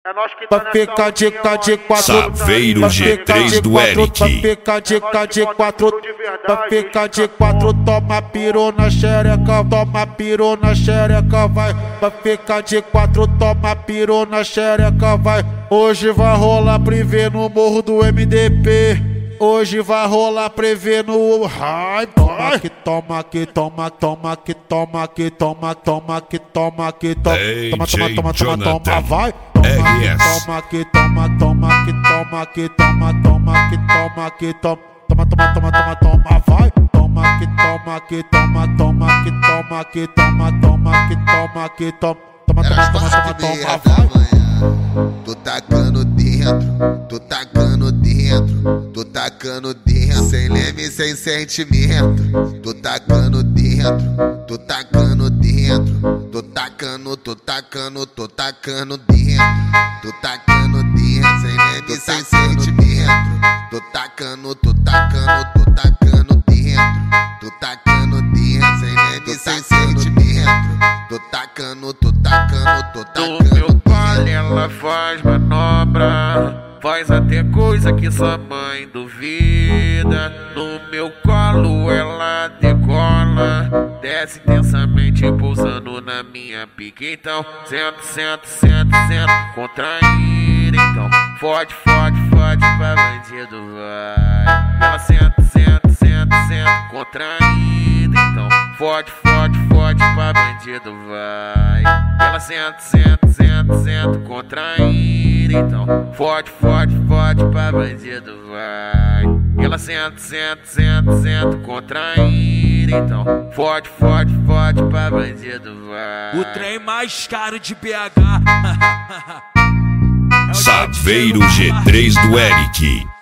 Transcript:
Vai ficar de quatro. Saveiro G3 do Eric. Vai ficar de quatro. Vai ficar de quatro. Toma piru na xereca. Toma piru na xereca. Vai ficar de quatro. Toma piru na xereca. Vai. Hoje vai rolar privê no morro do MDP. Hoje vai rolar prevê no hype. Toma que toma que toma, toma que toma que toma, toma que toma que toma, toma, vai. Toma que toma, toma que toma que toma, toma que toma que toma, toma, vai. Toma que toma que toma, toma que toma que toma, toma que toma que toma, vai. Tô tacando dentro, tô tacando dentro, tô tacando dentro, sem leme, sem sentimento. Tô tacando dentro, tô tacando dentro, tô tacando, tô tacando, tô tacando dentro, tô tacando dentro, sem leme, sem sentimento. Tô tacando, tô tacando, tô tacando dentro, tô tacando dentro, sem leme, sem sentimento. Tô tacando, tô tacando, tô tacando. Ela faz manobra, faz até coisa que sua mãe duvida. No meu colo ela decola, desce intensamente pousando na minha pique. Então senta, senta, senta, senta, contraída. Então fode, fode, fode pra bandido vai. Ela senta, senta, senta, senta, contraída. Então fode, fode, fode pra bandido vai. Ela senta, senta, senta, senta, contraída. Então fode, fode, fode pra bandido vai. Ela senta, senta, senta, senta, contraída. Então fode, fode, fode pra bandido vai. O trem mais caro de BH. Saveiro G3 do Eric.